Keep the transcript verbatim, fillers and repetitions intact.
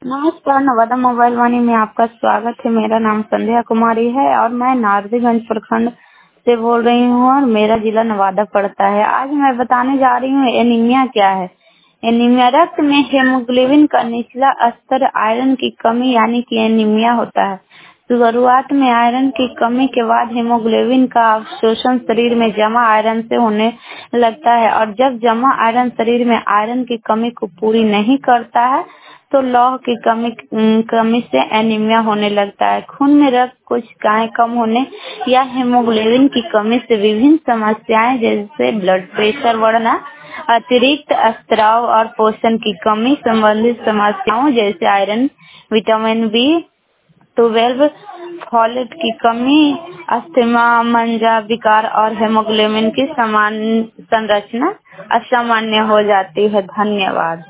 नमस्कार, नवादा मोबाइल वाणी में आपका स्वागत है। मेरा नाम संध्या कुमारी है और मैं नारदीगंज प्रखंड से बोल रही हूँ और मेरा जिला नवादा पड़ता है। आज मैं बताने जा रही हूँ एनीमिया क्या है। एनीमिया रक्त में हेमोग्लोबिन का निचला स्तर आयरन की कमी यानी कि एनीमिया होता है। शुरुआत में आयरन की कमी के बाद हेमोग्लोबिन का अवशोषण शरीर में जमा आयरन से होने लगता है और जब जमा आयरन शरीर में आयरन की कमी को पूरी नहीं करता है तो लौह की कमी कमी से एनीमिया होने लगता है। खून में रक्त कोशिकाएं कम होने या हेमोग्लोबिन की कमी से विभिन्न समस्याएं जैसे ब्लड प्रेशर बढ़ना, अतिरिक्त स्त्राव और पोषण की कमी संबंधित समस्याओं जैसे iron, vitamin B twelve, folate की कमी, अस्थमा, मंजा विकार और हेमोग्लोबिन की समान संरचना असामान्य हो जाती है। धन्यवाद।